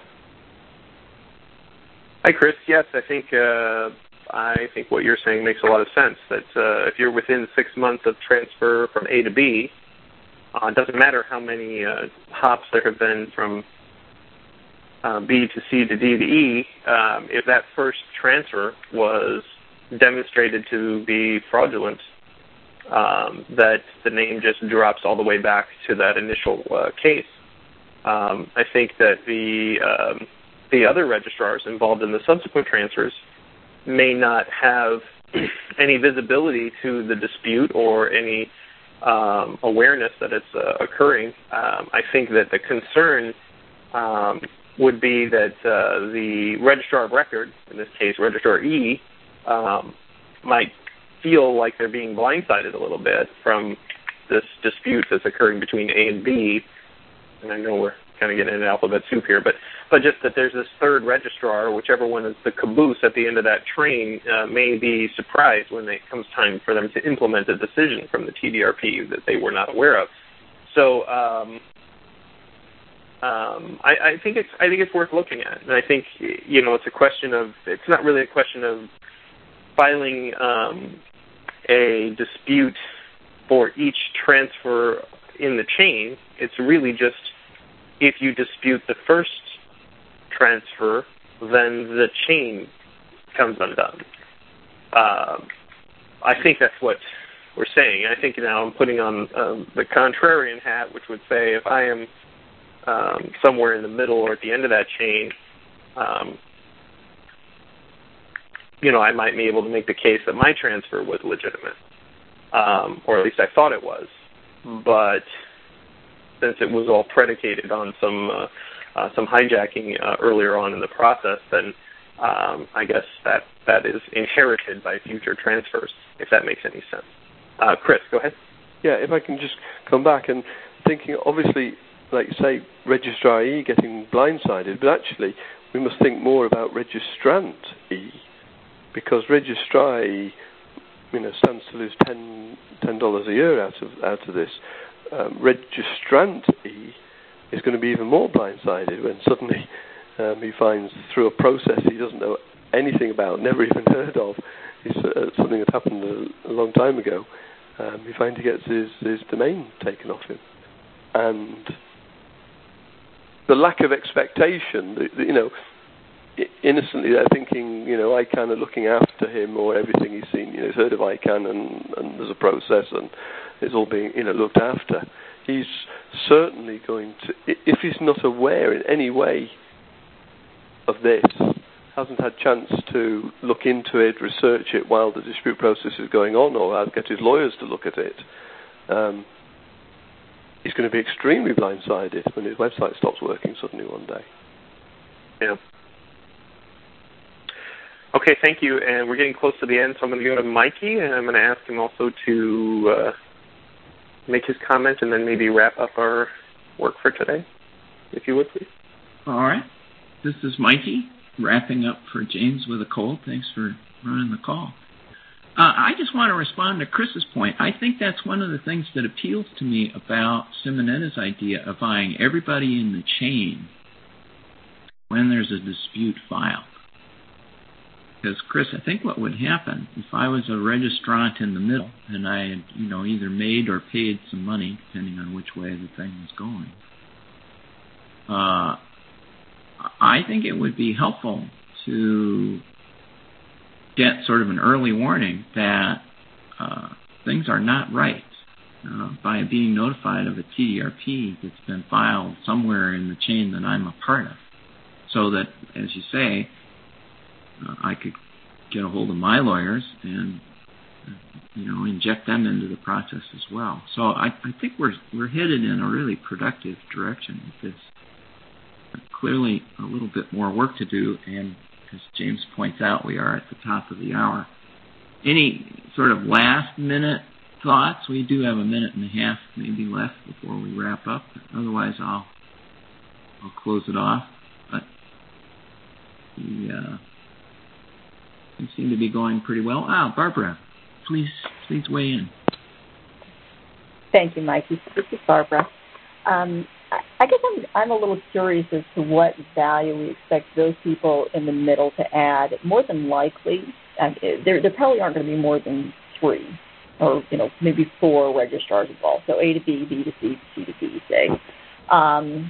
Hi, Chris. Yes, I think uh, I think what you're saying makes a lot of sense. That uh, if you're within six months of transfer from A to B, uh, it doesn't matter how many uh, hops there have been from uh, B to C to D to E. Um, if that first transfer was demonstrated to be fraudulent, um, that the name just drops all the way back to that initial uh, case. Um, I think that the um, the other registrars involved in the subsequent transfers may not have any visibility to the dispute or any um, awareness that it's uh, occurring. Um, I think that the concern um, would be that uh, the registrar of record, in this case Registrar E, um, might feel like they're being blindsided a little bit from this dispute that's occurring between A and B. And I know we're kind of getting into alphabet soup here, but but just that there's this third registrar, whichever one is the caboose at the end of that train, uh, may be surprised when it comes time for them to implement a decision from the T D R P that they were not aware of. So um, um, I, I think it's I think it's worth looking at, and I think you know it's a question of it's not really a question of filing um, a dispute for each transfer in the chain. It's really just if you dispute the first transfer, then the chain comes undone. Um, I think that's what we're saying. I think now I'm putting on um, the contrarian hat, which would say if I am um, somewhere in the middle or at the end of that chain, um, you know, I might be able to make the case that my transfer was legitimate, um, or at least I thought it was. But since it was all predicated on some uh, uh, some hijacking uh, earlier on in the process, then um, I guess that, that is inherited by future transfers, if that makes any sense. Uh, Chris, go ahead. Yeah, if I can just come back and thinking, obviously, like you say, Registrar E getting blindsided, but actually we must think more about Registrant E, because Registrar E, you know, stands to lose ten dollars a year out of out of this. Um, Registrant E is going to be even more blindsided when suddenly um, he finds through a process he doesn't know anything about, never even heard of, it's, uh, something that happened a, a long time ago. Um, he finds he gets his, his domain taken off him. And the lack of expectation, the, the, you know, innocently they're thinking, you know, ICANN are looking after him or everything he's seen, you know, he's heard of ICANN and, and there's a process and it's all being, you know, looked after. He's certainly going to, if he's not aware in any way of this, hasn't had chance to look into it, research it while the dispute process is going on, or get his lawyers to look at it, um, he's going to be extremely blindsided when his website stops working suddenly one day. Yeah. Okay, thank you. And we're getting close to the end, so I'm going to go to Mikey, and I'm going to ask him also to uh, make his comment and then maybe wrap up our work for today, if you would, please. All right. This is Mikey, wrapping up for James with a cold. Thanks for running the call. Uh, I just want to respond to Chris's point. I think that's one of the things that appeals to me about Simonetta's idea of buying everybody in the chain when there's a dispute filed. Because, Chris, I think what would happen if I was a registrant in the middle and I had, you know, either made or paid some money, depending on which way the thing was going, uh, I think it would be helpful to get sort of an early warning that uh, things are not right uh, by being notified of a T D R P that's been filed somewhere in the chain that I'm a part of, so that, as you say, uh, I could get a hold of my lawyers and uh, you know inject them into the process as well. So I, I think we're we're headed in a really productive direction with this. Clearly a little bit more work to do, and as James points out, we are at the top of the hour. Any sort of last minute thoughts? We do have a minute and a half maybe left before we wrap up. Otherwise, I'll I'll close it off. But we, uh, we seem to be going pretty well. Ah, Barbara, please please weigh in. Thank you, Mikey. This is Barbara. Um, I guess I'm, I'm a little curious as to what value we expect those people in the middle to add. More than likely, uh, there, there probably aren't going to be more than three, or you know maybe four registrars involved. So A to B, B to C, C to D, say. Um,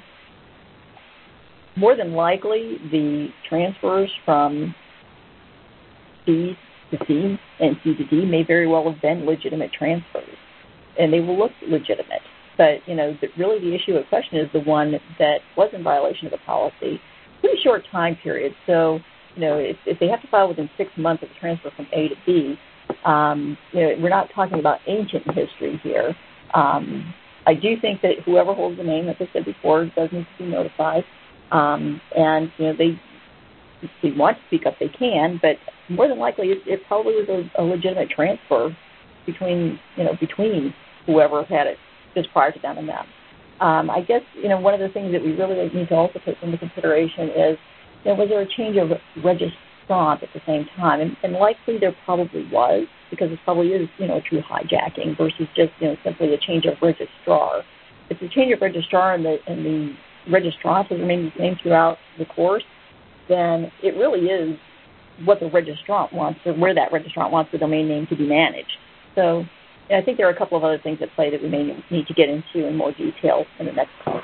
more than likely, the transfers from B to C and C to D may very well have been legitimate transfers, and they will look legitimate. But, you know, the, really the issue at question is the one that was in violation of the policy, pretty short time period. So, you know, if, if they have to file within six months of the transfer from A to B, um, you know, we're not talking about ancient history here. Um, I do think that whoever holds the name, as I said before, does need to be notified. Um, and, you know, they, if they want to speak up, they can, but more than likely it, it probably was a, a legitimate transfer between, you know, between whoever had it just prior to them and them. Um, I guess, you know, one of the things that we really need to also take into consideration is, you know, was there a change of registrant at the same time? And, and likely there probably was, because it probably is, you know, a true hijacking versus just, you know, simply a change of registrar. If it's a change of registrar and the, and the registrant has remained the same throughout the course, then it really is what the registrant wants, or where that registrant wants the domain name to be managed. So I think there are a couple of other things at play that we may need to get into in more detail in the next call.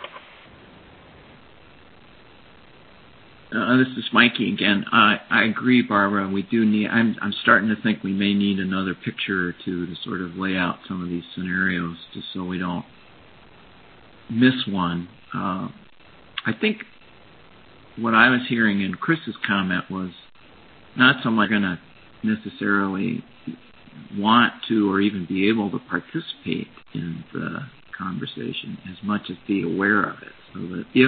Uh, this is Mikey again. I, I agree, Barbara. We do need. I'm I'm starting to think we may need another picture or two to sort of lay out some of these scenarios, just so we don't miss one. Uh, I think what I was hearing in Chris's comment was not so much going to necessarily want to or even be able to participate in the conversation as much as be aware of it, so that if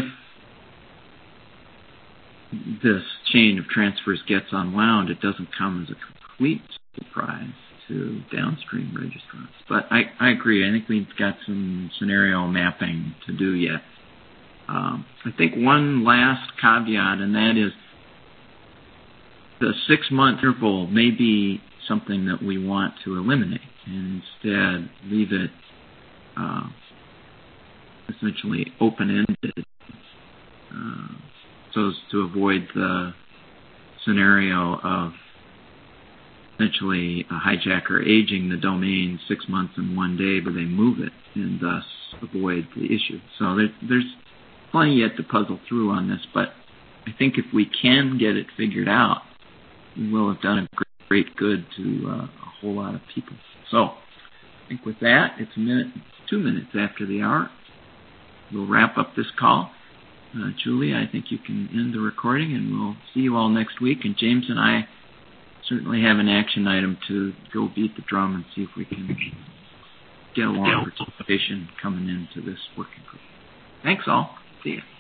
this chain of transfers gets unwound, it doesn't come as a complete surprise to downstream registrants. But I, I agree. I think we've got some scenario mapping to do yet. Um, I think one last caveat, and that is the six-month interval may be something that we want to eliminate and instead leave it uh, essentially open-ended, uh, so as to avoid the scenario of essentially a hijacker aging the domain six months and one day, but they move it and thus avoid the issue. So there, there's plenty yet to puzzle through on this, but I think if we can get it figured out, we will have done a great, great good to uh, a whole lot of people. So I think with that, it's a minute, two minutes after the hour. We'll wrap up this call. Uh, Julie, I think you can end the recording, and we'll see you all next week. And James and I certainly have an action item to go beat the drum and see if we can get a lot of participation coming into this working group. Thanks all. See you.